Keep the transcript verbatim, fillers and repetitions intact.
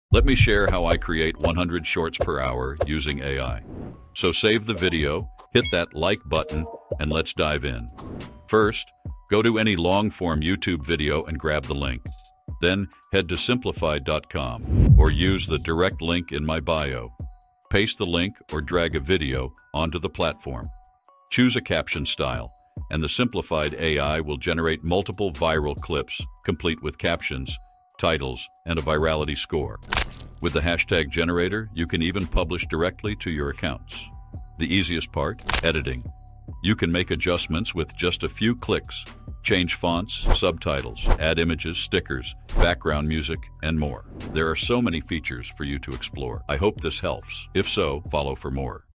Let me share how I create one hundred shorts per hour using A I. So save the video, hit that like button, and let's dive in. First, go to any long-form YouTube video and grab the link. Then head to simplified dot com or use the direct link in my bio. Paste the link or drag a video onto the platform. Choose a caption style, and the Simplified A I will generate multiple viral clips, complete with captions, titles, and a virality score. With the hashtag generator, you can even publish directly to your accounts. The easiest part, editing. You can make adjustments with just a few clicks. Change fonts, subtitles, add images, stickers, background music, and more. There are so many features for you to explore. I hope this helps. If so, follow for more.